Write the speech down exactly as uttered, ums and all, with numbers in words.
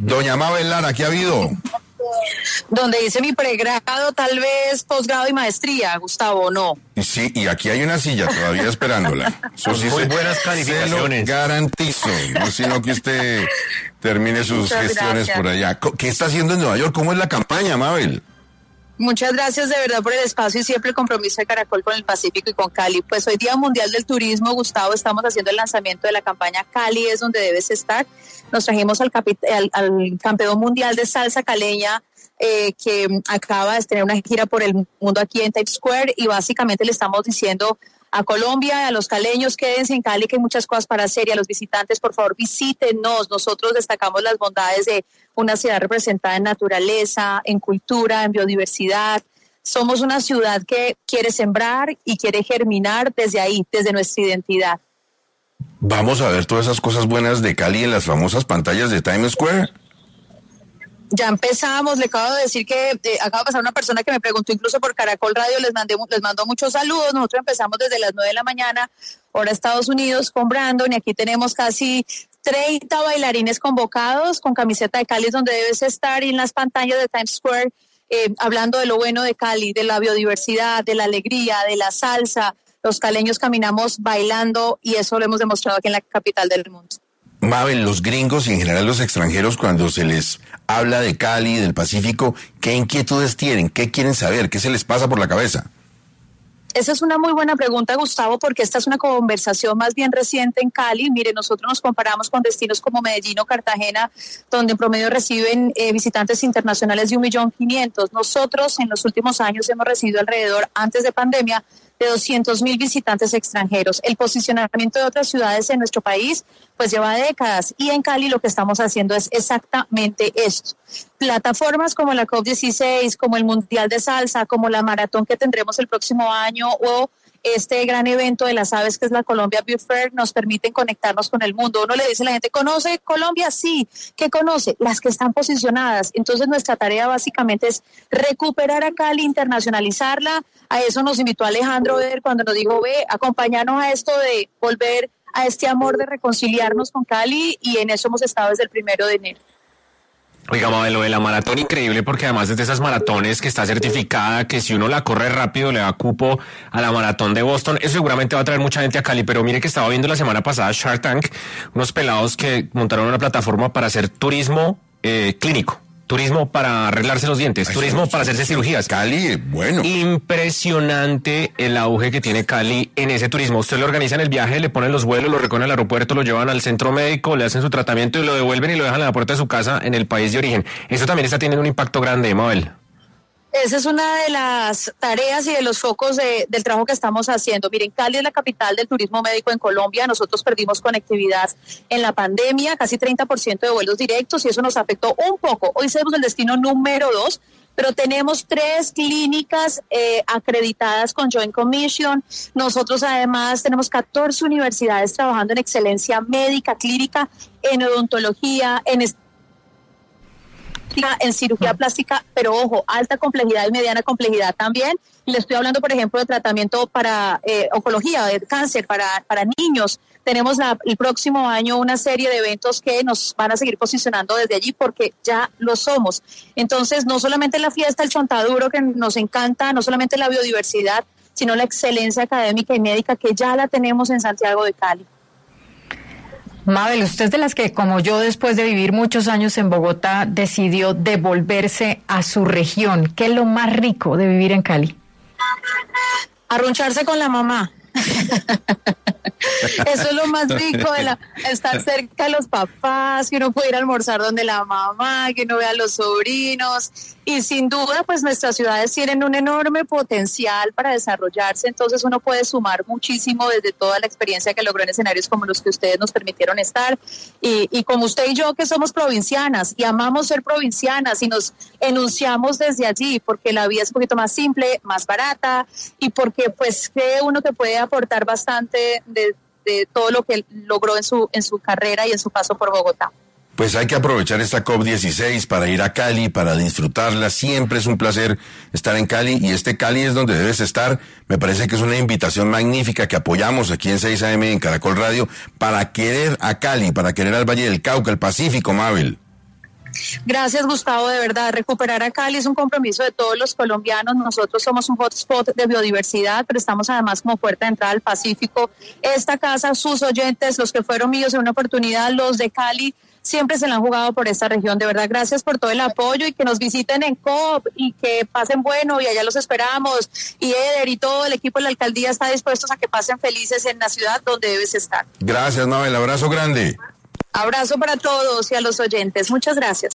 Doña Mabel Lara, ¿qué ha habido? Donde hice mi pregrado, tal vez posgrado y maestría, Gustavo, ¿no? Sí, y aquí hay una silla todavía esperándola. Eso sí, muy se, buenas calificaciones. Se lo garantizo, no sino que usted termine sus Muchas gestiones gracias. Por allá. ¿Qué está haciendo en Nueva York? ¿Cómo es la campaña, Mabel? Muchas gracias de verdad por el espacio y siempre el compromiso de Caracol con el Pacífico y con Cali. Pues hoy Día Mundial del Turismo, Gustavo, estamos haciendo el lanzamiento de la campaña Cali es donde debes estar. Nos trajimos al, capi- al, al campeón mundial de salsa caleña, eh, que acaba de tener una gira por el mundo aquí en Times Square, y básicamente le estamos diciendo a Colombia, a los caleños, quédense en Cali, que hay muchas cosas para hacer, y a los visitantes, por favor, visítenos. Nosotros destacamos las bondades de una ciudad representada en naturaleza, en cultura, en biodiversidad. Somos una ciudad que quiere sembrar y quiere germinar desde ahí, desde nuestra identidad. Vamos a ver todas esas cosas buenas de Cali en las famosas pantallas de Times Square. Ya empezamos, le acabo de decir que eh, acaba de pasar una persona que me preguntó incluso por Caracol Radio, les mandé les mandó muchos saludos. Nosotros empezamos desde las nueve de la mañana, hora Estados Unidos, con Brandon, y aquí tenemos casi treinta bailarines convocados con camiseta de Cali, donde debes estar, y en las pantallas de Times Square, eh, hablando de lo bueno de Cali, de la biodiversidad, de la alegría, de la salsa. Los caleños caminamos bailando, y eso lo hemos demostrado aquí en la capital del mundo. Mabel, los gringos y en general los extranjeros, cuando se les habla de Cali, del Pacífico, ¿qué inquietudes tienen? ¿Qué quieren saber? ¿Qué se les pasa por la cabeza? Esa es una muy buena pregunta, Gustavo, porque esta es una conversación más bien reciente en Cali. Mire, nosotros nos comparamos con destinos como Medellín o Cartagena, donde en promedio reciben eh, visitantes internacionales de un millón quinientos. Nosotros en los últimos años hemos recibido alrededor, antes de pandemia, de doscientos mil visitantes extranjeros. El posicionamiento de otras ciudades en nuestro país pues lleva décadas, y en Cali lo que estamos haciendo es exactamente esto. Plataformas como la COP dieciséis, como el Mundial de Salsa, como la maratón que tendremos el próximo año, o este gran evento de las aves que es la Colombia Beauty Fair, nos permiten conectarnos con el mundo. Uno le dice a la gente, ¿conoce Colombia? Sí. ¿Qué conoce? Las que están posicionadas. Entonces nuestra tarea básicamente es recuperar a Cali, internacionalizarla. A eso nos invitó Alejandro Ver cuando nos dijo, ve, acompañarnos a esto de volver a este amor de reconciliarnos con Cali, y en eso hemos estado desde el primero de enero. Oiga, Mabel, lo de la maratón increíble, porque además es de esas maratones que está certificada, que si uno la corre rápido le da cupo a la maratón de Boston. Eso seguramente va a traer mucha gente a Cali, pero mire que estaba viendo la semana pasada Shark Tank, unos pelados que montaron una plataforma para hacer turismo eh, clínico. Turismo para arreglarse los dientes, Ay, turismo sí, para hacerse sí, cirugías. Cali, bueno. Impresionante el auge que tiene Cali en ese turismo. Usted le organizan el viaje, le ponen los vuelos, lo recogen al aeropuerto, lo llevan al centro médico, le hacen su tratamiento y lo devuelven y lo dejan en la puerta de su casa en el país de origen. Eso también está teniendo un impacto grande, Mabel. Esa es una de las tareas y de los focos de, del trabajo que estamos haciendo. Miren, Cali es la capital del turismo médico en Colombia. Nosotros perdimos conectividad en la pandemia, casi treinta por ciento de vuelos directos, y eso nos afectó un poco. Hoy somos el destino número dos, pero tenemos tres clínicas eh, acreditadas con Joint Commission. Nosotros además tenemos catorce universidades trabajando en excelencia médica, clínica, en odontología, en en cirugía plástica, pero ojo, alta complejidad y mediana complejidad también. Le estoy hablando, por ejemplo, de tratamiento para eh, oncología, de cáncer, para, para niños. Tenemos la, el próximo año una serie de eventos que nos van a seguir posicionando desde allí, porque ya lo somos. Entonces, no solamente la fiesta, el chontaduro que nos encanta, no solamente la biodiversidad, sino la excelencia académica y médica que ya la tenemos en Santiago de Cali. Mabel, usted es de las que, como yo, después de vivir muchos años en Bogotá, decidió devolverse a su región. ¿Qué es lo más rico de vivir en Cali? Arruncharse con la mamá. Eso es lo más rico, de la, estar cerca de los papás, que uno puede ir a almorzar donde la mamá, que uno vea a los sobrinos. Y sin duda, pues nuestras ciudades tienen un enorme potencial para desarrollarse, entonces uno puede sumar muchísimo desde toda la experiencia que logró en escenarios como los que ustedes nos permitieron estar. Y, y como usted y yo, que somos provincianas y amamos ser provincianas y nos enunciamos desde allí, porque la vida es un poquito más simple, más barata, y porque pues cree uno que puede aportar bastante de, de todo lo que logró en su, en su carrera y en su paso por Bogotá. Pues hay que aprovechar esta COP dieciséis para ir a Cali, para disfrutarla. Siempre es un placer estar en Cali, y este Cali es donde debes estar. Me parece que es una invitación magnífica que apoyamos aquí en seis A M en Caracol Radio, para querer a Cali, para querer al Valle del Cauca, el Pacífico, Mabel. Gracias, Gustavo, de verdad. Recuperar a Cali es un compromiso de todos los colombianos. Nosotros somos un hotspot de biodiversidad, pero estamos además como puerta de entrada al Pacífico. Esta casa, sus oyentes, los que fueron míos en una oportunidad, los de Cali, siempre se la han jugado por esta región. De verdad, gracias por todo el apoyo y que nos visiten en COP y que pasen bueno, y allá los esperamos. Y Eder y todo el equipo de la alcaldía está dispuestos a que pasen felices en la ciudad donde debes estar. Gracias, Mabel. Abrazo grande. Abrazo para todos y a los oyentes. Muchas gracias.